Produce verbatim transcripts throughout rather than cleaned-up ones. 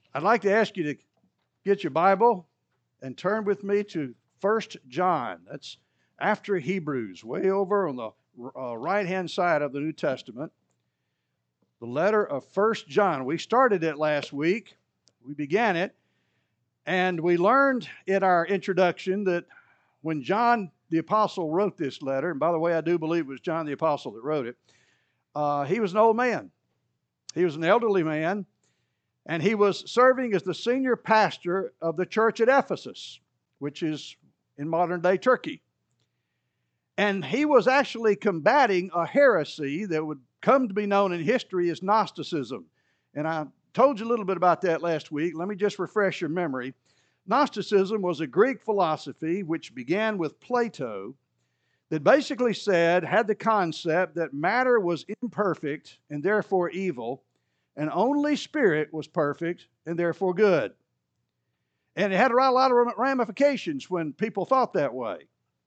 I'd like to ask you to get your Bible and turn with me to First John. That's after Hebrews, way over on the uh, right-hand side of the New Testament. The letter of First John. We started it last week. We began it. And we learned in our introduction that when John the Apostle wrote this letter, and by the way, I do believe it was John the Apostle that wrote it, uh, he was an old man. He was an elderly man, and he was serving as the senior pastor of the church at Ephesus, which is in modern-day Turkey. And he was actually combating a heresy that would come to be known in history as Gnosticism. And I told you a little bit about that last week. Let me just refresh your memory. Gnosticism was a Greek philosophy which began with Plato that basically said, had the concept that matter was imperfect and therefore evil, and only spirit was perfect and therefore good. And it had a lot of ramifications when people thought that way.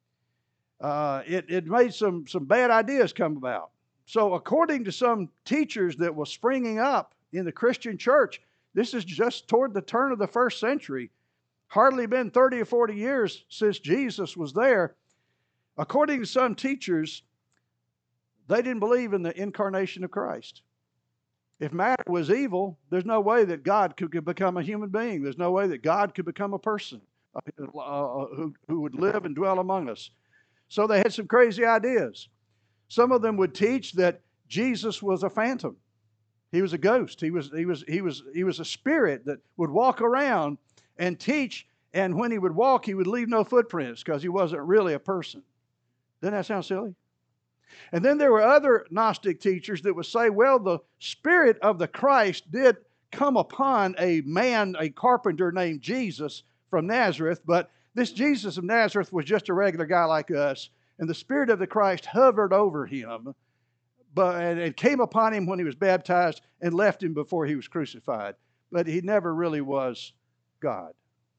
Uh, it, it made some, some bad ideas come about. So according to some teachers that were springing up in the Christian church, this is just toward the turn of the first century, hardly been thirty or forty years since Jesus was there. According to some teachers, they didn't believe in the incarnation of Christ. If matter was evil, there's no way that God could, could become a human being. There's no way that God could become a person uh, uh, who, who would live and dwell among us. So they had some crazy ideas. Some of them would teach that Jesus was a phantom. He was a ghost. He was, he was, he was, he was a spirit that would walk around and teach, and when he would walk, he would leave no footprints because he wasn't really a person. Doesn't that sound silly? And then there were other Gnostic teachers that would say, well, the Spirit of the Christ did come upon a man, a carpenter named Jesus from Nazareth, but this Jesus of Nazareth was just a regular guy like us, and the Spirit of the Christ hovered over him but, and it came upon him when he was baptized and left him before he was crucified. But he never really was God.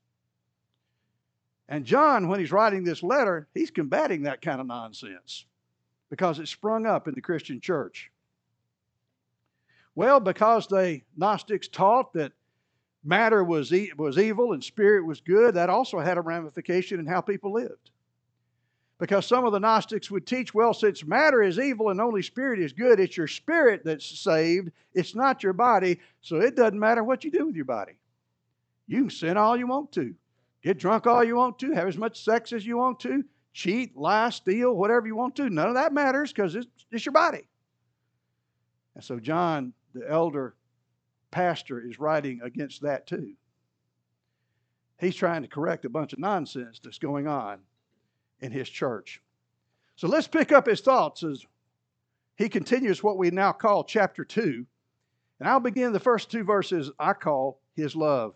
And John, when he's writing this letter, he's combating that kind of nonsense because it sprung up in the Christian church. Well, because the Gnostics taught that matter was, e- was evil and spirit was good, that also had a ramification in how people lived. Because some of the Gnostics would teach, well, since matter is evil and only spirit is good, it's your spirit that's saved, it's not your body, so it doesn't matter what you do with your body. You can sin all you want to, get drunk all you want to, have as much sex as you want to, cheat, lie, steal, whatever you want to. None of that matters because it's, it's your body. And so John, the elder pastor, is writing against that too. He's trying to correct a bunch of nonsense that's going on in his church. So let's pick up his thoughts as he continues what we now call chapter two. And I'll begin the first two verses I call his love.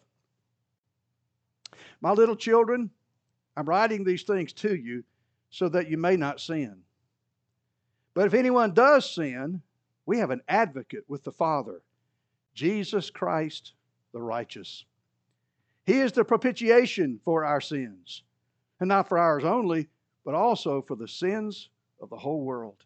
My little children, I'm writing these things to you so that you may not sin. But if anyone does sin, we have an advocate with the Father, Jesus Christ the righteous. He is the propitiation for our sins, and not for ours only, but also for the sins of the whole world.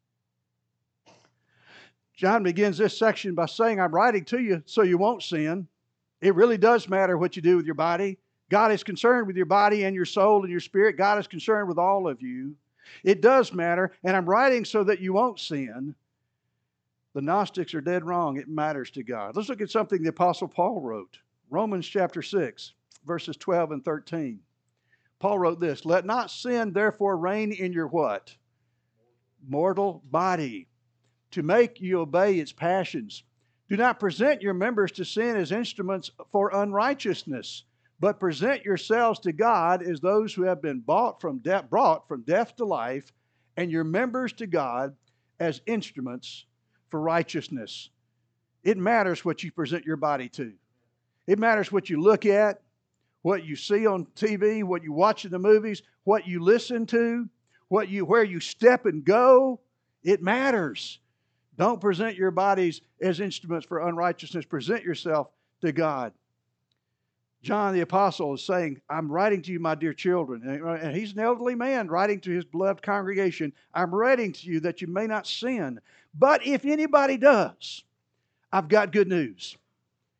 John begins this section by saying, I'm writing to you so you won't sin. It really does matter what you do with your body. God is concerned with your body and your soul and your spirit. God is concerned with all of you. It does matter, and I'm writing so that you won't sin. The Gnostics are dead wrong. It matters to God. Let's look at something the Apostle Paul wrote. Romans chapter six, verses twelve and thirteen. Paul wrote this, let not sin therefore reign in your what? Mortal body, to make you obey its passions. Do not present your members to sin as instruments for unrighteousness, but present yourselves to God as those who have been bought from de- brought from death to life, and your members to God as instruments for righteousness. It matters what you present your body to. It matters what you look at, what you see on T V, what you watch in the movies, what you listen to, what you where you step and go. It matters. Don't present your bodies as instruments for unrighteousness. Present yourself to God. John the Apostle is saying, I'm writing to you, my dear children. And he's an elderly man writing to his beloved congregation. I'm writing to you that you may not sin. But if anybody does, I've got good news.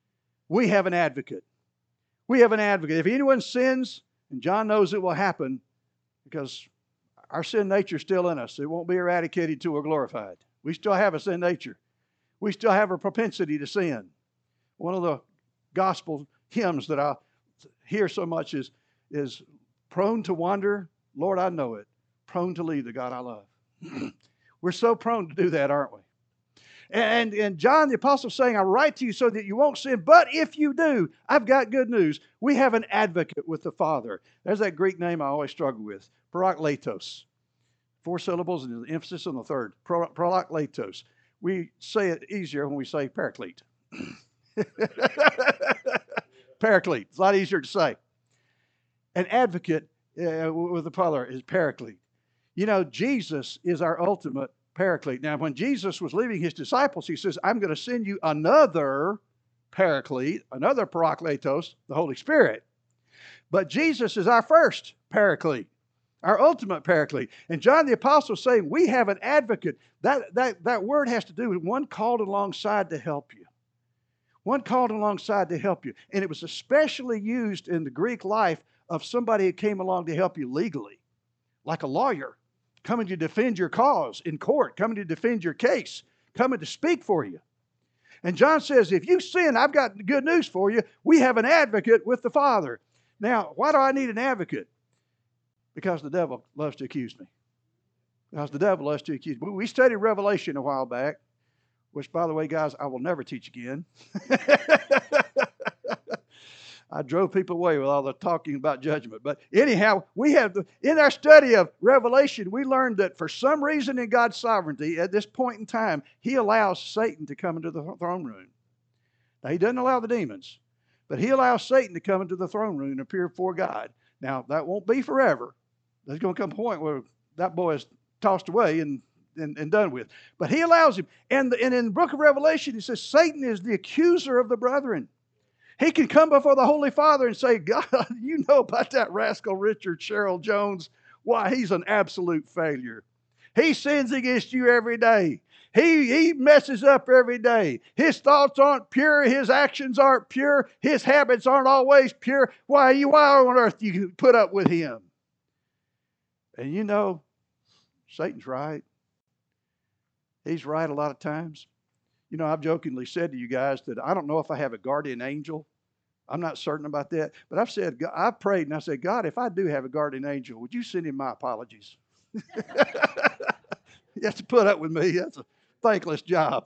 We have an advocate. We have an advocate. If anyone sins, and John knows it will happen because our sin nature is still in us. It won't be eradicated till we're glorified. We still have a sin nature. We still have a propensity to sin. One of the gospel hymns that I hear so much is, is prone to wander, Lord, I know it. Prone to leave the God I love. We're so prone to do that, aren't we? And, and John the Apostle is saying, I write to you so that you won't sin. But if you do, I've got good news. We have an advocate with the Father. There's that Greek name I always struggle with. Parakletos. Four syllables and the emphasis on the third. Parakletos. We say it easier when we say paraclete. Paraclete. It's a lot easier to say. An advocate uh, with the Father is paraclete. You know, Jesus is our ultimate paraclete. Now, when Jesus was leaving his disciples, he says, I'm going to send you another paraclete, another parakletos, the Holy Spirit. But Jesus is our first paraclete, our ultimate paraclete. And John the Apostle is saying, we have an advocate. That, that, that word has to do with one called alongside to help you. One called alongside to help you. And it was especially used in the Greek life of somebody who came along to help you legally, like a lawyer, coming to defend your cause in court, coming to defend your case, coming to speak for you. And John says, if you sin, I've got good news for you. We have an advocate with the Father. Now, why do I need an advocate? Because the devil loves to accuse me. Because the devil loves to accuse me. We studied Revelation a while back, which, by the way, guys, I will never teach again. I drove people away with all the talking about judgment. But anyhow, we have the, in our study of Revelation, we learned that for some reason in God's sovereignty, at this point in time, He allows Satan to come into the throne room. Now, He doesn't allow the demons, but He allows Satan to come into the throne room and appear before God. Now, that won't be forever. There's going to come a point where that boy is tossed away and, and, and done with. But He allows him. And, the, and in the book of Revelation, He says Satan is the accuser of the brethren. He can come before the Holy Father and say, God, you know about that rascal Richard Sherrill Jones. Why, he's an absolute failure. He sins against you every day. He, he messes up every day. His thoughts aren't pure. His actions aren't pure. His habits aren't always pure. Why, you, why on earth do you put up with him? And you know, Satan's right. He's right a lot of times. You know, I've jokingly said to you guys that I don't know if I have a guardian angel. I'm not certain about that. But I've said, I've prayed and I said, God, if I do have a guardian angel, would you send him my apologies? You have to put up with me. That's a thankless job.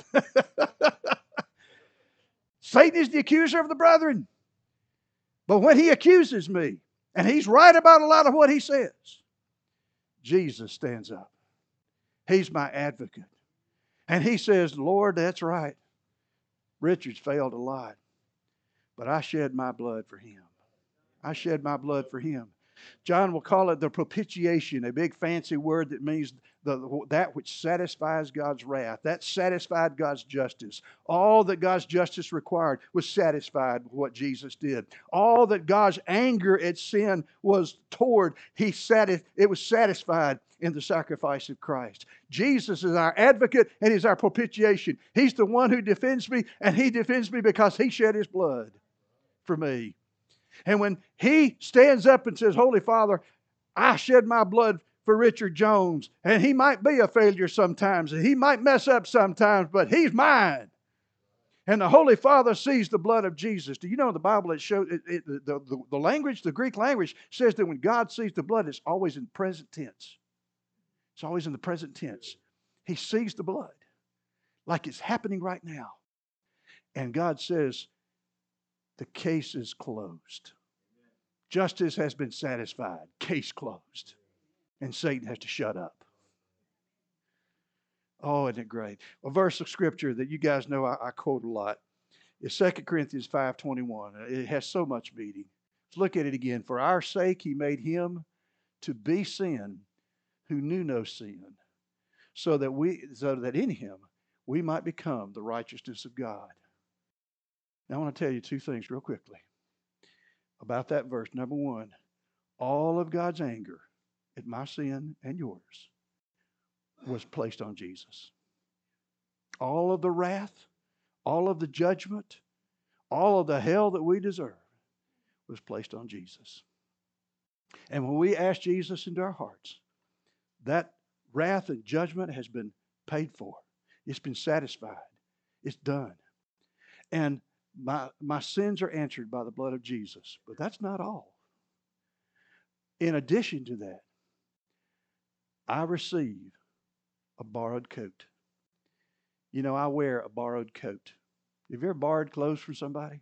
Satan is the accuser of the brethren. But when he accuses me, and he's right about a lot of what he says, Jesus stands up. He's my advocate. And he says, Lord, that's right. Richard's failed a lot. But I shed my blood for him. I shed my blood for him. John will call it the propitiation, a big fancy word that means the, that which satisfies God's wrath. That satisfied God's justice. All that God's justice required was satisfied with what Jesus did. All that God's anger at sin was toward, he satis- it was satisfied in the sacrifice of Christ. Jesus is our advocate and He's our propitiation. He's the one who defends me, and He defends me because He shed His blood for me. And when He stands up and says, Holy Father, I shed my blood for Richard Jones, and he might be a failure sometimes, and he might mess up sometimes, but he's mine. And the Holy Father sees the blood of Jesus. Do you know in the Bible it shows it, it, the, the, the language, the Greek language says that when God sees the blood, it's always in present tense. It's always in the present tense. He sees the blood like it's happening right now. And God says, the case is closed. Justice has been satisfied. Case closed. And Satan has to shut up. Oh, isn't it great? A verse of Scripture that you guys know I, I quote a lot is Second Corinthians five twenty-one. It has so much meaning. Let's look at it again. For our sake He made Him to be sin who knew no sin, so that we, so that in Him we might become the righteousness of God. Now I want to tell you two things real quickly about that verse. Number one, all of God's anger at my sin and yours was placed on Jesus. All of the wrath, all of the judgment, All of the hell that we deserve was placed on Jesus. And when we ask Jesus into our hearts, that wrath and judgment has been paid for. It's been satisfied. It's done. And my, my sins are answered by the blood of Jesus. But that's not all. In addition to that, I receive a borrowed coat. You know, I wear a borrowed coat. Have you ever borrowed clothes from somebody?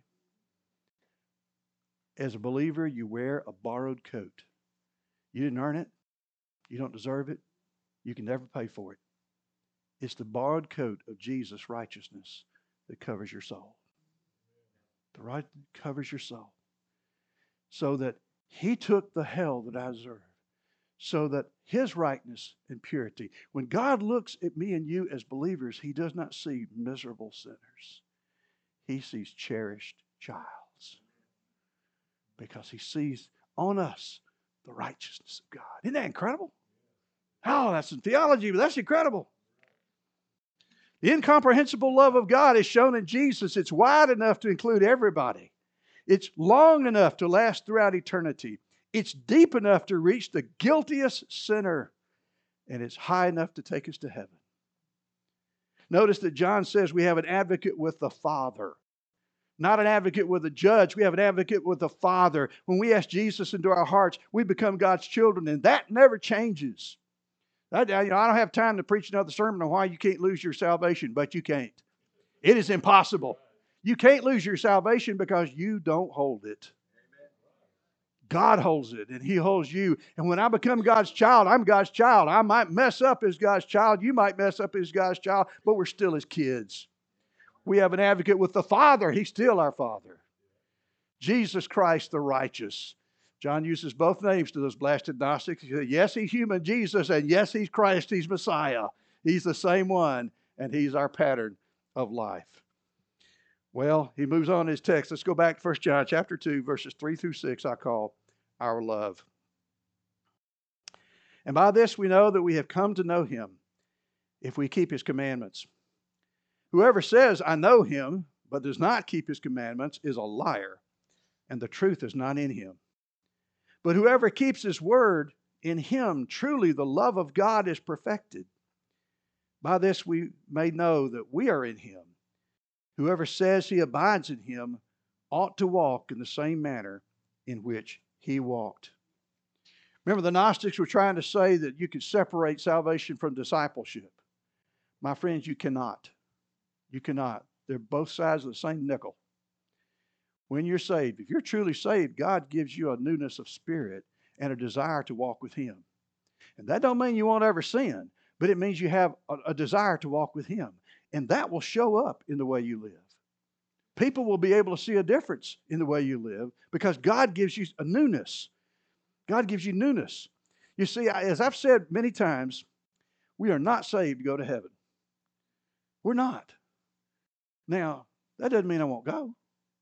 As a believer, you wear a borrowed coat. You didn't earn it. You don't deserve it. You can never pay for it. It's the borrowed coat of Jesus' righteousness that covers your soul. The right covers your soul. So that He took the hell that I deserve. So that His rightness and purity. When God looks at me and you as believers, He does not see miserable sinners. He sees cherished childs. Because He sees on us the righteousness of God. Isn't that incredible? Oh, that's in theology, but that's incredible. The incomprehensible love of God is shown in Jesus. It's wide enough to include everybody. It's long enough to last throughout eternity. It's deep enough to reach the guiltiest sinner. And it's high enough to take us to heaven. Notice that John says we have an advocate with the Father. Not an advocate with a judge. We have an advocate with the Father. When we ask Jesus into our hearts, we become God's children. And that never changes. I, you know, I don't have time to preach another sermon on why you can't lose your salvation, but you can't. It is impossible. You can't lose your salvation because you don't hold it. God holds it, and He holds you. And when I become God's child, I'm God's child. I might mess up as God's child. You might mess up as God's child, but we're still His kids. We have an advocate with the Father. He's still our Father. Jesus Christ the righteous. John uses both names to those blasted Gnostics. He said, yes, He's human Jesus, and yes, He's Christ. He's Messiah. He's the same one, and He's our pattern of life. Well, he moves on in his text. Let's go back to First John chapter two, verses three through six, I call our love. And by this we know that we have come to know Him, if we keep His commandments. Whoever says, I know Him, but does not keep His commandments, is a liar, and the truth is not in him. But whoever keeps His word, in him truly the love of God is perfected. By this we may know that we are in Him. Whoever says he abides in Him ought to walk in the same manner in which He walked. Remember, the Gnostics were trying to say that you could separate salvation from discipleship. My friends, you cannot. You cannot. They're both sides of the same nickel. When you're saved, if you're truly saved, God gives you a newness of spirit and a desire to walk with Him. And that don't mean you won't ever sin, but it means you have a, a desire to walk with Him. And that will show up in the way you live. People will be able to see a difference in the way you live because God gives you a newness. God gives you newness. You see, as I've said many times, we are not saved to go to heaven. We're not. Now, that doesn't mean I won't go.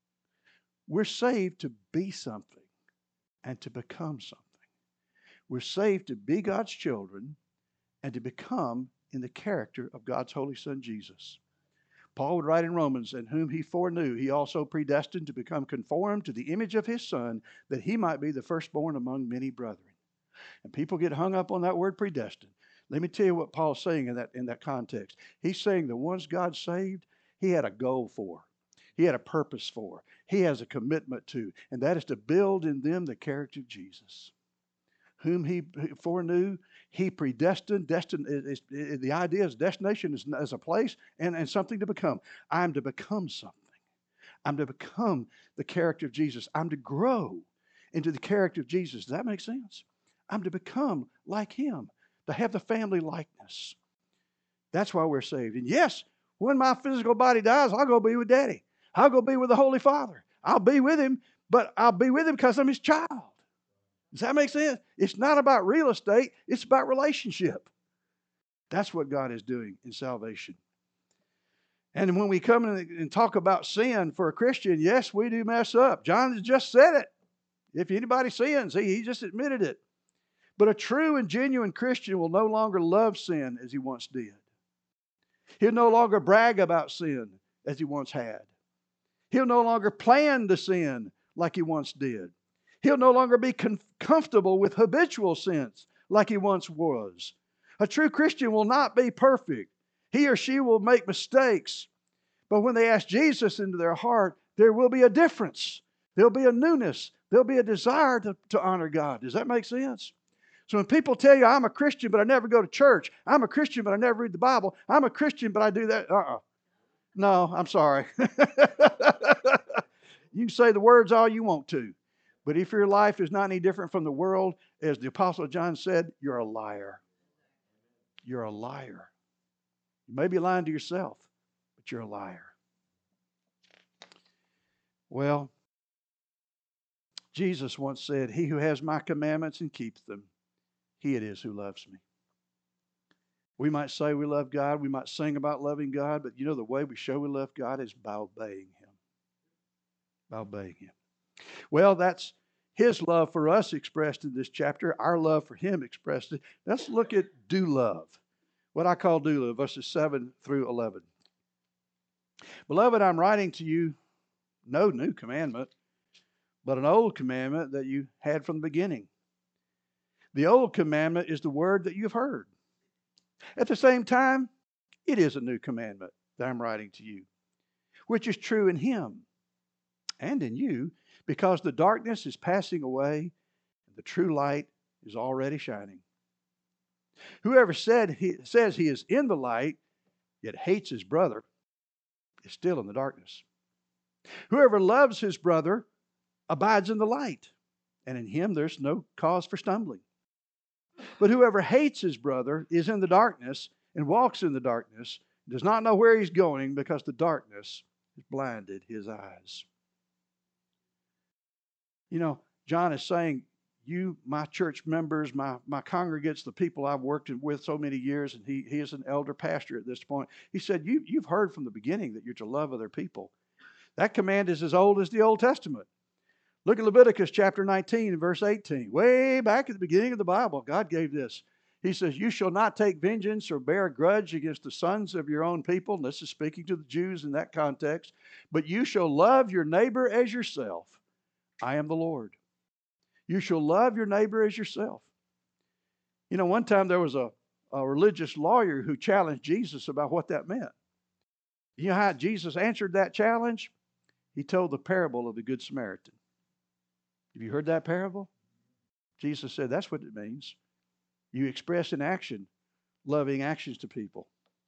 We're saved to be something and to become something. We're saved to be God's children and to become in the character of God's Holy Son, Jesus. Paul would write in Romans, and whom He foreknew, He also predestined to become conformed to the image of His Son, that He might be the firstborn among many brethren. And people get hung up on that word predestined. Let me tell you what Paul's saying in that, in that context. He's saying the ones God saved, He had a goal for. He had a purpose for. He has a commitment to, and that is to build in them the character of Jesus. Whom He foreknew, He predestined. Destined is, is, the idea is destination is, is a place and, and something to become. I'm to become something. I'm to become the character of Jesus. I'm to grow into the character of Jesus. Does that make sense? I'm to become like Him, to have the family likeness. That's why we're saved. And yes, when my physical body dies, I'll go be with Daddy. I'll go be with the Holy Father. I'll be with Him, but I'll be with Him because I'm His child. Does that make sense? It's not about real estate. It's about relationship. That's what God is doing in salvation. And when we come in and talk about sin for a Christian, yes, we do mess up. John has just said it. If anybody sins, he, he just admitted it. But a true and genuine Christian will no longer love sin as he once did. He'll no longer brag about sin as he once had. He'll no longer plan to sin like he once did. He'll no longer be com- comfortable with habitual sins like he once was. A true Christian will not be perfect. He or she will make mistakes. But when they ask Jesus into their heart, there will be a difference. There'll be a newness. There'll be a desire to, to honor God. Does that make sense? So when people tell you, I'm a Christian, but I never go to church. I'm a Christian, but I never read the Bible. I'm a Christian, but I do that. Uh-uh. No, I'm sorry. You can say the words all you want to. But if your life is not any different from the world, as the Apostle John said, you're a liar. You're a liar. You may be lying to yourself, but you're a liar. Well, Jesus once said, he who has my commandments and keeps them, he it is who loves me. We might say we love God. We might sing about loving God. But you know the way we show we love God is by obeying Him. By obeying Him. Well, that's His love for us expressed in this chapter. Our love for Him expressed. Let's look at do love. What I call do love, verses seven through eleven. Beloved, I'm writing to you no new commandment, but an old commandment that you had from the beginning. The old commandment is the word that you've heard. At the same time, it is a new commandment that I'm writing to you, which is true in Him and in you, because the darkness is passing away and the true light is already shining. Whoever said he, says he is in the light, yet hates his brother, is still in the darkness. Whoever loves his brother abides in the light, and in him there's no cause for stumbling. But whoever hates his brother is in the darkness and walks in the darkness, does not know where he's going because the darkness has blinded his eyes. You know, John is saying, you, my church members, my, my congregates, the people I've worked with so many years, and he, he is an elder pastor at this point. He said, you, you've heard from the beginning that you're to love other people. That command is as old as the Old Testament. Look at Leviticus chapter nineteen and verse eighteen. Way back at the beginning of the Bible, God gave this. He says, you shall not take vengeance or bear a grudge against the sons of your own people. And this is speaking to the Jews in that context. But you shall love your neighbor as yourself. I am the Lord. You shall love your neighbor as yourself. You know, one time there was a, a religious lawyer who challenged Jesus about what that meant. You know how Jesus answered that challenge? He told the parable of the Good Samaritan. Have you heard that parable? Jesus said that's what it means. You express in action loving actions to people.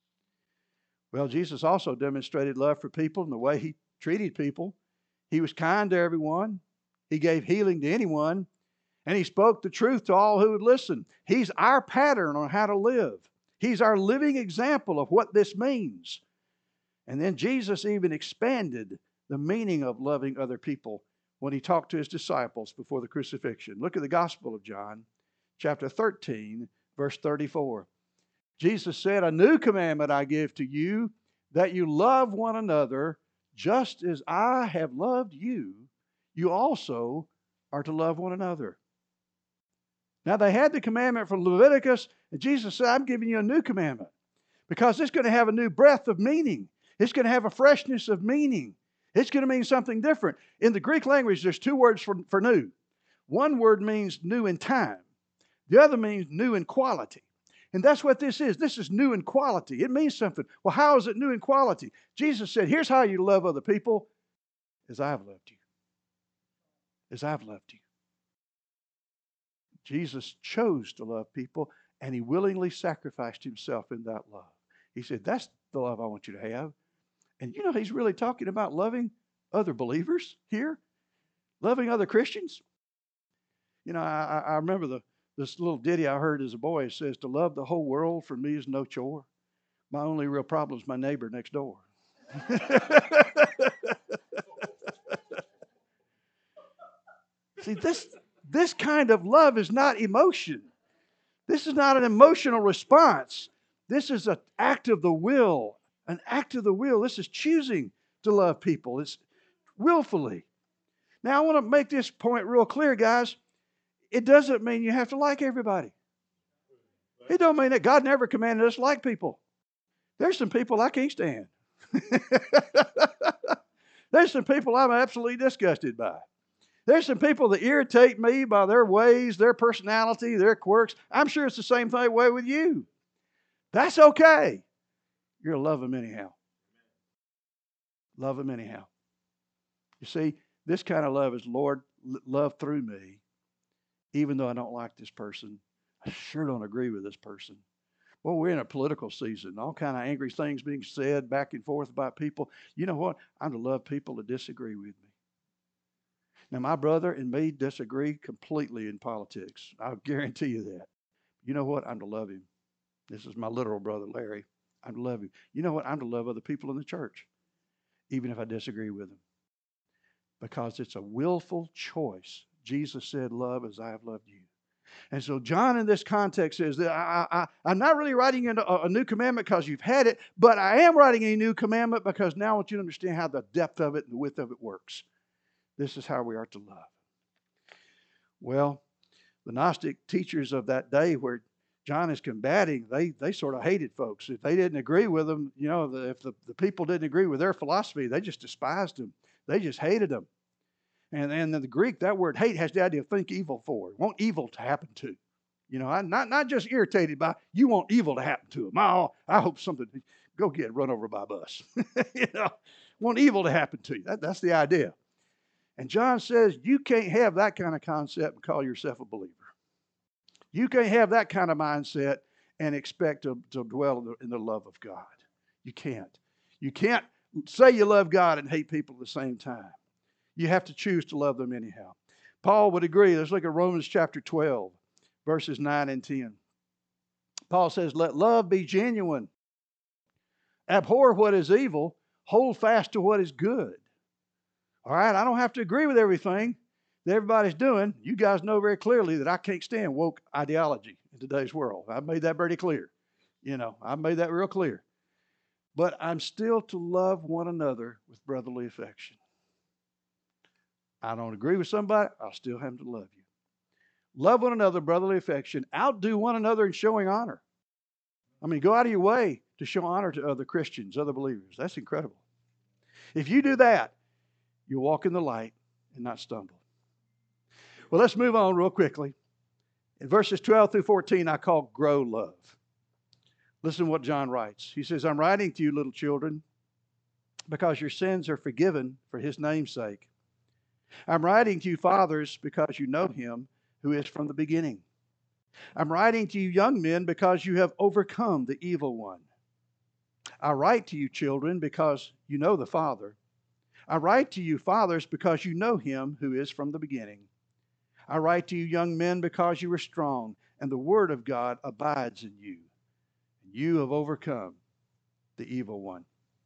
Well, Jesus also demonstrated love for people in the way He treated people. He was kind to everyone. He gave healing to anyone. And He spoke the truth to all who would listen. He's our pattern on how to live. He's our living example of what this means. And then Jesus even expanded the meaning of loving other people when He talked to His disciples before the crucifixion. Look at the Gospel of John, chapter thirteen, verse thirty-four. Jesus said, a new commandment I give to you, that you love one another just as I have loved you. You also are to love one another. Now they had the commandment from Leviticus, and Jesus said, I'm giving you a new commandment because it's going to have a new breadth of meaning. It's going to have a freshness of meaning. It's going to mean something different. In the Greek language, there's two words for, for new. One word means new in time. The other means new in quality. And that's what this is. This is new in quality. It means something. Well, how is it new in quality? Jesus said, here's how you love other people, as I've loved you. As I've loved you. Jesus chose to love people, and He willingly sacrificed Himself in that love. He said, that's the love I want you to have. And you know, He's really talking about loving other believers here, loving other Christians. You know, I, I remember the this little ditty I heard as a boy. It says, to love the whole world for me is no chore. My only real problem is my neighbor next door. See, this, this kind of love is not emotion. This is not an emotional response. This is an act of the will. An act of the will. This is choosing to love people. It's willfully. Now, I want to make this point real clear, guys. It doesn't mean you have to like everybody. It don't mean that God never commanded us to like people. There's some people I can't stand. There's some people I'm absolutely disgusted by. There's some people that irritate me by their ways, their personality, their quirks. I'm sure it's the same thing way with you. That's okay. You're to love them anyhow. Love them anyhow. You see, this kind of love is, Lord, love through me, even though I don't like this person. I sure don't agree with this person. Well, we're in a political season. All kind of angry things being said back and forth about people. You know what? I'm to love people that disagree with me. Now, my brother and me disagree completely in politics. I'll guarantee you that. You know what? I'm to love him. This is my literal brother, Larry. I'm to love him. You know what? I'm to love other people in the church, even if I disagree with them. Because it's a willful choice. Jesus said, love as I have loved you. And so John in this context says that I, I, I'm not really writing a, a new commandment because you've had it, but I am writing a new commandment because now I want you to understand how the depth of it and the width of it works. This is how we are to love. Well, the Gnostic teachers of that day where John is combating, they, they sort of hated folks. If they didn't agree with them, you know, the, if the, the people didn't agree with their philosophy, they just despised them. They just hated them. And, and in the Greek, that word hate has the idea of think evil for. Want evil to happen to. You know, I'm not, not just irritated by, you want evil to happen to them. Oh, I hope something, go get run over by a bus. You know, want evil to happen to you. That, that's the idea. And John says, you can't have that kind of concept and call yourself a believer. You can't have that kind of mindset and expect to, to dwell in the, in the love of God. You can't. You can't say you love God and hate people at the same time. You have to choose to love them anyhow. Paul would agree. Let's look at Romans chapter twelve, verses nine and ten. Paul says, let love be genuine. Abhor what is evil. Hold fast to what is good. All right, I don't have to agree with everything that everybody's doing. You guys know very clearly that I can't stand woke ideology in today's world. I've made that very clear. You know, I've made that real clear. But I'm still to love one another with brotherly affection. I don't agree with somebody, I'll still have to love you. Love one another, brotherly affection. Outdo one another in showing honor. I mean, go out of your way to show honor to other Christians, other believers. That's incredible. If you do that, you'll walk in the light and not stumble. Well, let's move on real quickly. In verses twelve through fourteen, I call grow love. Listen to what John writes. He says, I'm writing to you, little children, because your sins are forgiven for his name's sake. I'm writing to you, fathers, because you know him who is from the beginning. I'm writing to you, young men, because you have overcome the evil one. I write to you, children, because you know the Father. I write to you, fathers, because you know him who is from the beginning. I write to you, young men, because you are strong, and the word of God abides in you. And you have overcome the evil one.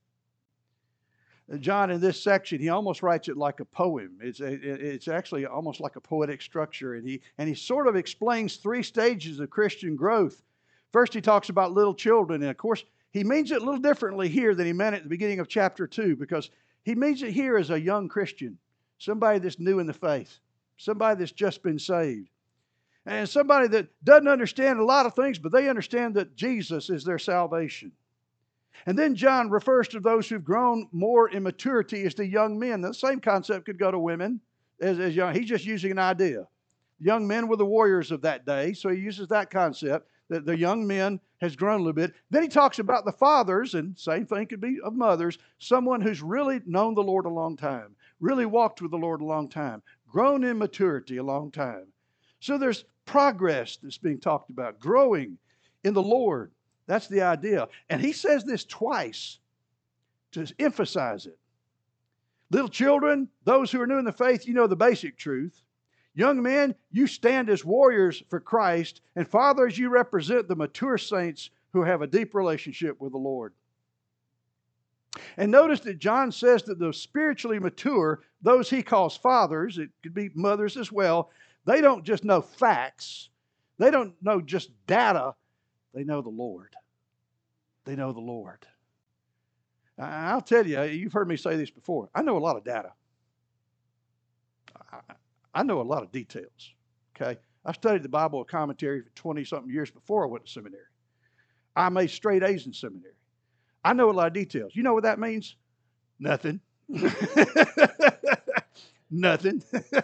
John, in this section, he almost writes it like a poem. It's, it's actually almost like a poetic structure. And he, and he sort of explains three stages of Christian growth. First, he talks about little children. And, of course, he means it a little differently here than he meant it at the beginning of chapter two, because he means it here as a young Christian, somebody that's new in the faith, somebody that's just been saved, and somebody that doesn't understand a lot of things, but they understand that Jesus is their salvation. And then John refers to those who've grown more in maturity as the young men. The same concept could go to women as, as young. He's just using an idea. Young men were the warriors of that day, so he uses that concept, that the young men has grown a little bit. Then he talks about the fathers, and same thing could be of mothers, someone who's really known the Lord a long time, really walked with the Lord a long time, grown in maturity a long time. So there's progress that's being talked about, growing in the Lord. That's the idea. And he says this twice to emphasize it. Little children, those who are new in the faith, you know the basic truth. Young men, you stand as warriors for Christ. And fathers, you represent the mature saints who have a deep relationship with the Lord. And notice that John says that the spiritually mature, those he calls fathers, it could be mothers as well, they don't just know facts. They don't know just data. They know the Lord. They know the Lord. I'll tell you, you've heard me say this before. I know a lot of data. I know a lot of details. Okay? I studied the Bible commentary for twenty-something years before I went to seminary. I made straight A's in seminary. I know a lot of details. You know what that means? Nothing. Nothing.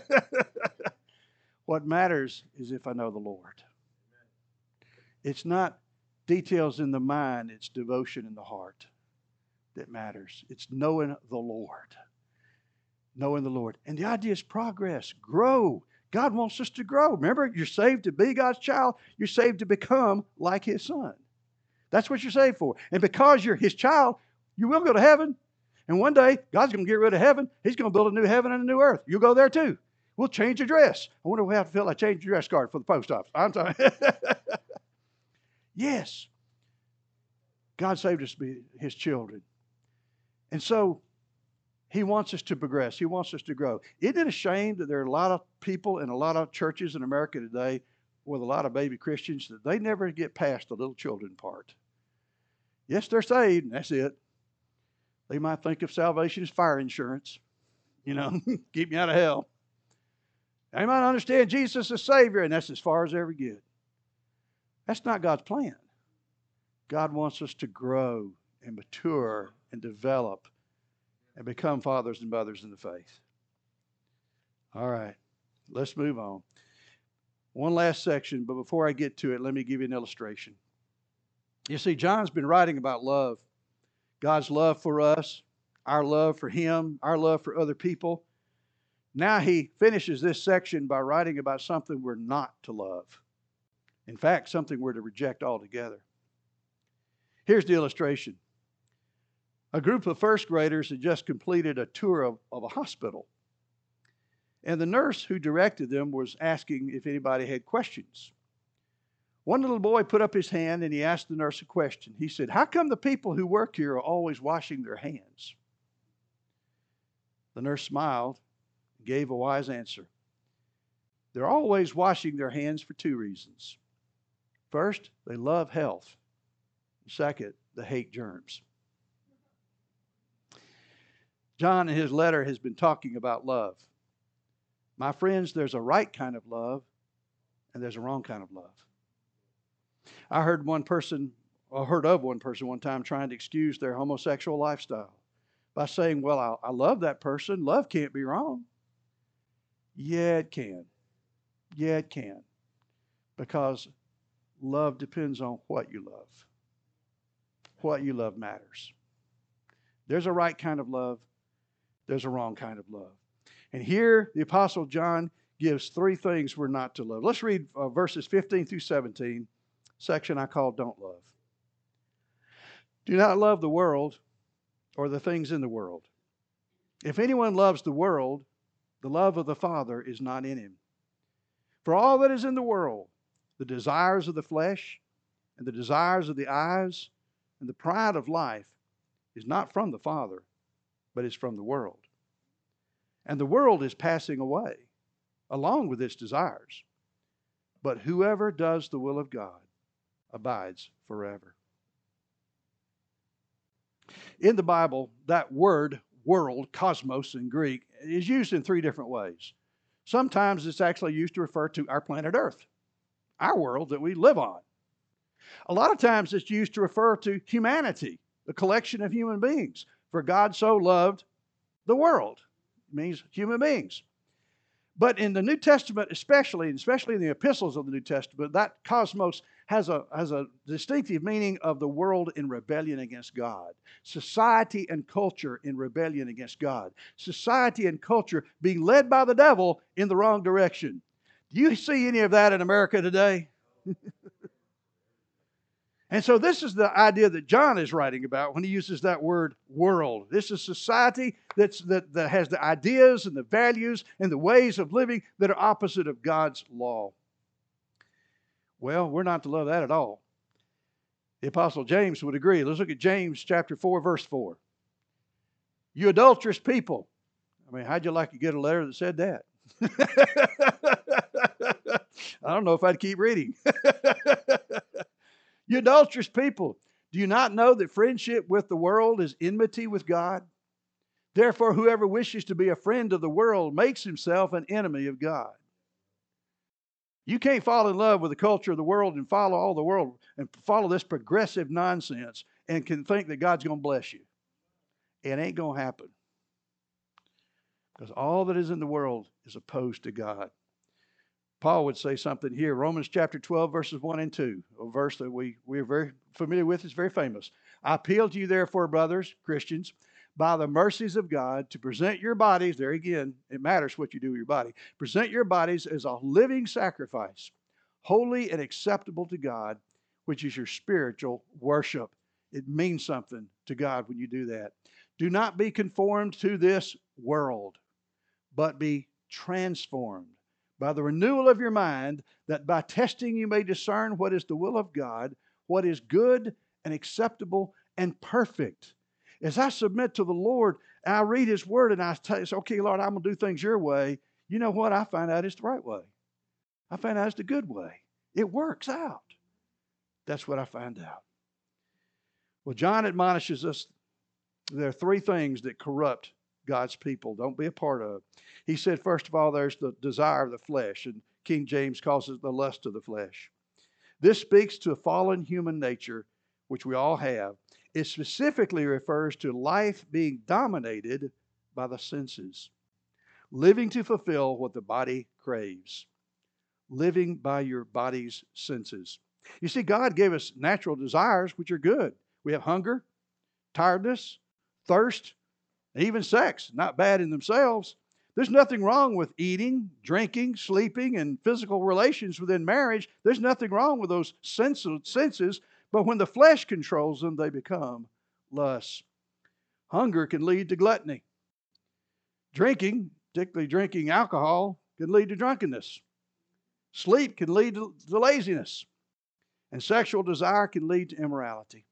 What matters is if I know the Lord. It's not details in the mind, it's devotion in the heart that matters. It's knowing the Lord. Knowing the Lord. And the idea is progress, grow. God wants us to grow. Remember, you're saved to be God's child. You're saved to become like His Son. That's what you're saved for. And because you're His child, you will go to heaven. And one day, God's going to get rid of heaven. He's going to build a new heaven and a new earth. You'll go there too. We'll change address. I wonder if we have to fill out a change address card for the post office. I'm sorry. Yes. God saved us to be His children. And so, He wants us to progress. He wants us to grow. Isn't it a shame that there are a lot of people in a lot of churches in America today with a lot of baby Christians that they never get past the little children part? Yes, they're saved, and that's it. They might think of salvation as fire insurance. You know, keep me out of hell. They might understand Jesus as Savior, and that's as far as they ever get. That's not God's plan. God wants us to grow and mature and develop and become fathers and mothers in the faith. All right, let's move on. One last section, but before I get to it, let me give you an illustration. You see, John's been writing about love. God's love for us, our love for Him, our love for other people. Now he finishes this section by writing about something we're not to love. In fact, something we're to reject altogether. Here's the illustration. A group of first graders had just completed a tour of, of a hospital. And the nurse who directed them was asking if anybody had questions. One little boy put up his hand and he asked the nurse a question. He said, "How come the people who work here are always washing their hands?" The nurse smiled and gave a wise answer. They're always washing their hands for two reasons. First, they love health. Second, they hate germs. John in his letter has been talking about love. My friends, there's a right kind of love and there's a wrong kind of love. I heard one person, or heard of one person one time trying to excuse their homosexual lifestyle by saying, well, I, I love that person. Love can't be wrong. Yeah, it can. Yeah, it can. Because love depends on what you love. What you love matters. There's a right kind of love. There's a wrong kind of love. And here, the Apostle John gives three things we're not to love. Let's read uh, verses fifteen through seventeen, section I call Don't Love. Do not love the world or the things in the world. If anyone loves the world, the love of the Father is not in him. For all that is in the world, the desires of the flesh and the desires of the eyes and the pride of life is not from the Father, but is from the world. And the world is passing away, along with its desires. But whoever does the will of God abides forever. In the Bible, that word, world, cosmos in Greek, is used in three different ways. Sometimes it's actually used to refer to our planet Earth, our world that we live on. A lot of times it's used to refer to humanity, the collection of human beings. For God so loved the world. It means human beings. But in the New Testament especially, and especially in the epistles of the New Testament, that cosmos has a, has a distinctive meaning of the world in rebellion against God. Society and culture in rebellion against God. Society and culture being led by the devil in the wrong direction. Do you see any of that in America today? And so this is the idea that John is writing about when he uses that word world. This is society that's, that, that has the ideas and the values and the ways of living that are opposite of God's law. Well, we're not to love that at all. The Apostle James would agree. Let's look at James chapter four, verse four. You adulterous people. I mean, how'd you like to get a letter that said that? I don't know if I'd keep reading. You adulterous people, do you not know that friendship with the world is enmity with God? Therefore, whoever wishes to be a friend of the world makes himself an enemy of God. You can't fall in love with the culture of the world and follow all the world and follow this progressive nonsense and can think that God's going to bless you. It ain't going to happen. Because all that is in the world is opposed to God. Paul would say something here, Romans chapter twelve, verses one and two, a verse that we, we are very familiar with. It's very famous. I appeal to you, therefore, brothers, Christians, by the mercies of God, to present your bodies, there again, it matters what you do with your body, present your bodies as a living sacrifice, holy and acceptable to God, which is your spiritual worship. It means something to God when you do that. Do not be conformed to this world, but be transformed by the renewal of your mind, that by testing you may discern what is the will of God, what is good and acceptable and perfect. As I submit to the Lord, I read His Word and I say, okay, Lord, I'm going to do things your way. You know what? I find out it's the right way. I find out it's the good way. It works out. That's what I find out. Well, John admonishes us there are three things that corrupt God's people. Don't be a part of. He said, first of all, there's the desire of the flesh, and King James calls it the lust of the flesh. This speaks to a fallen human nature, which we all have. It specifically refers to life being dominated by the senses, living to fulfill what the body craves, living by your body's senses. You see, God gave us natural desires, which are good. We have hunger, tiredness, thirst, and even sex, not bad in themselves. There's nothing wrong with eating, drinking, sleeping, and physical relations within marriage. There's nothing wrong with those senses, but when the flesh controls them, they become lust. Hunger can lead to gluttony. Drinking, particularly drinking alcohol, can lead to drunkenness. Sleep can lead to laziness. And sexual desire can lead to immorality.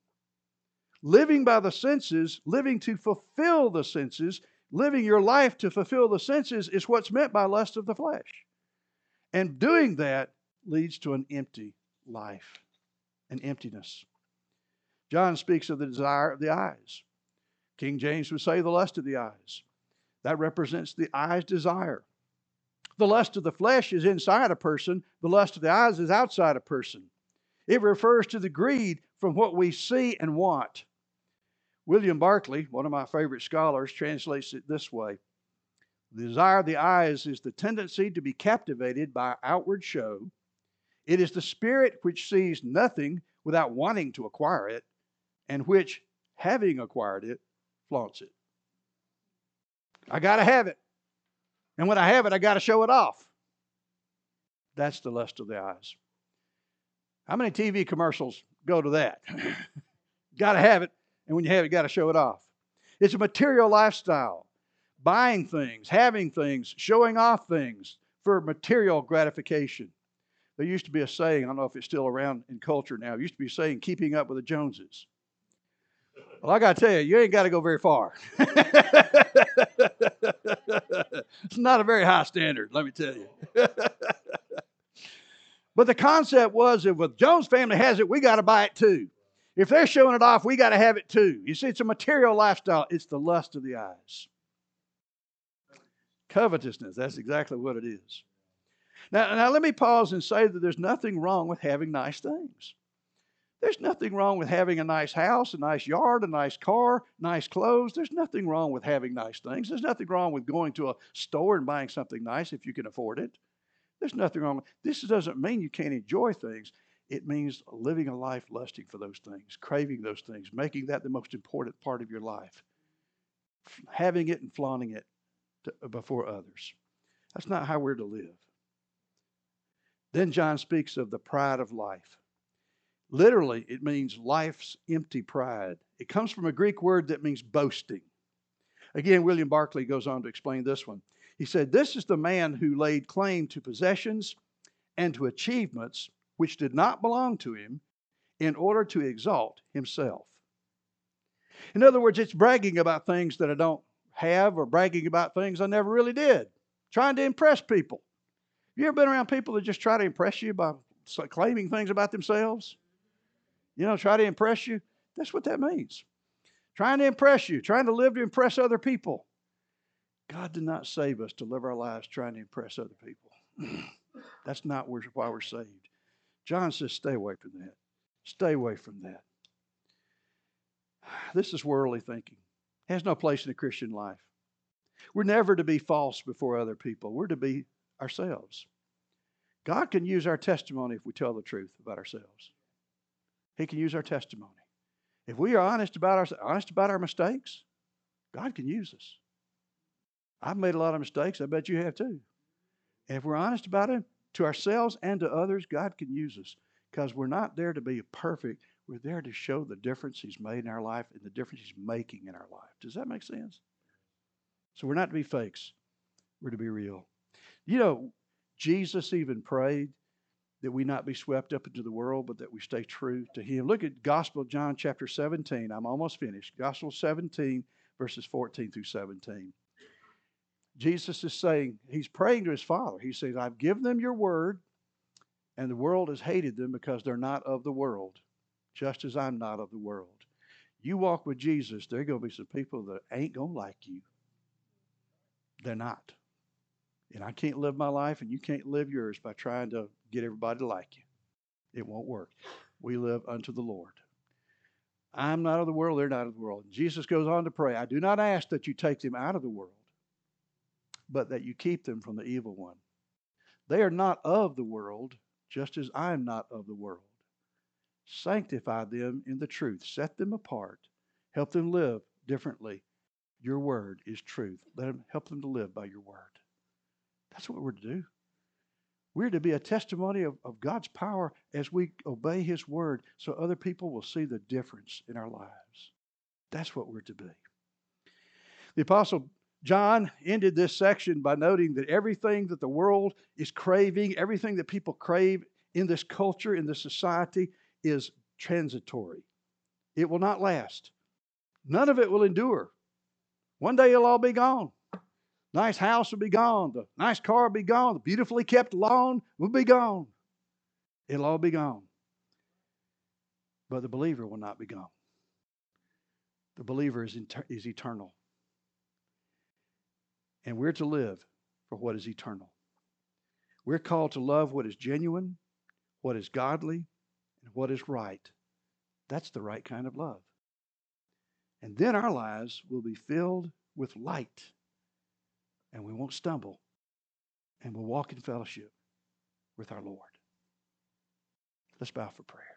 Living by the senses, living to fulfill the senses, living your life to fulfill the senses is what's meant by lust of the flesh. And doing that leads to an empty life, an emptiness. John speaks of the desire of the eyes. King James would say the lust of the eyes. That represents the eye's desire. The lust of the flesh is inside a person. The lust of the eyes is outside a person. It refers to the greed from what we see and want. William Barclay, one of my favorite scholars, translates it this way. The desire of the eyes is the tendency to be captivated by outward show. It is the spirit which sees nothing without wanting to acquire it, and which, having acquired it, flaunts it. I got to have it. And when I have it, I got to show it off. That's the lust of the eyes. How many T V commercials go to that? Got to have it. And when you have it, you got to show it off. It's a material lifestyle. Buying things, having things, showing off things for material gratification. There used to be a saying, I don't know if it's still around in culture now, it used to be a saying, keeping up with the Joneses. Well, I got to tell you, you ain't got to go very far. It's not a very high standard, let me tell you. But the concept was, if the Jones family has it, we got to buy it too. If they're showing it off, we got to have it too. You see, it's a material lifestyle. It's the lust of the eyes. Covetousness, that's exactly what it is. Now, now let me pause and say that there's nothing wrong with having nice things. There's nothing wrong with having a nice house, a nice yard, a nice car, nice clothes. There's nothing wrong with having nice things. There's nothing wrong with going to a store and buying something nice if you can afford it. There's nothing wrong with this. Doesn't mean you can't enjoy things. It means living a life lusting for those things, craving those things, making that the most important part of your life, having it and flaunting it to, before others. That's not how we're to live. Then John speaks of the pride of life. Literally, it means life's empty pride. It comes from a Greek word that means boasting. Again, William Barclay goes on to explain this one. He said, this is the man who laid claim to possessions and to achievements which did not belong to him in order to exalt himself. In other words, it's bragging about things that I don't have or bragging about things I never really did. Trying to impress people. You ever been around people that just try to impress you by claiming things about themselves? You know, try to impress you. That's what that means. Trying to impress you, trying to live to impress other people. God did not save us to live our lives trying to impress other people. That's not why we're saved. John says, stay away from that. Stay away from that. This is worldly thinking. It has no place in the Christian life. We're never to be false before other people. We're to be ourselves. God can use our testimony if we tell the truth about ourselves. He can use our testimony. If we are honest about our, honest about our mistakes, God can use us. I've made a lot of mistakes. I bet you have too. And if we're honest about it to ourselves and to others, God can use us because we're not there to be perfect. We're there to show the difference He's made in our life and the difference He's making in our life. Does that make sense? So we're not to be fakes. We're to be real. You know, Jesus even prayed that we not be swept up into the world, but that we stay true to Him. Look at Gospel of John chapter seventeen. I'm almost finished. Gospel seventeen, verses fourteen through seventeen. Jesus is saying, He's praying to His Father. He says, I've given them your word, and the world has hated them because they're not of the world, just as I'm not of the world. You walk with Jesus, there are going to be some people that ain't going to like you. They're not. And I can't live my life, and you can't live yours by trying to get everybody to like you. It won't work. We live unto the Lord. I'm not of the world, they're not of the world. Jesus goes on to pray, I do not ask that you take them out of the world, but that you keep them from the evil one. They are not of the world, just as I am not of the world. Sanctify them in the truth. Set them apart. Help them live differently. Your word is truth. Let them help them to live by your word. That's what we're to do. We're to be a testimony of, of God's power as we obey His word so other people will see the difference in our lives. That's what we're to be. The Apostle John ended this section by noting that everything that the world is craving, everything that people crave in this culture, in this society, is transitory. It will not last. None of it will endure. One day it'll all be gone. Nice house will be gone. The nice car will be gone. The beautifully kept lawn will be gone. It'll all be gone. But the believer will not be gone. The believer is, inter- is eternal. And we're to live for what is eternal. We're called to love what is genuine, what is godly, and what is right. That's the right kind of love. And then our lives will be filled with light. And we won't stumble. And we'll walk in fellowship with our Lord. Let's bow for prayer.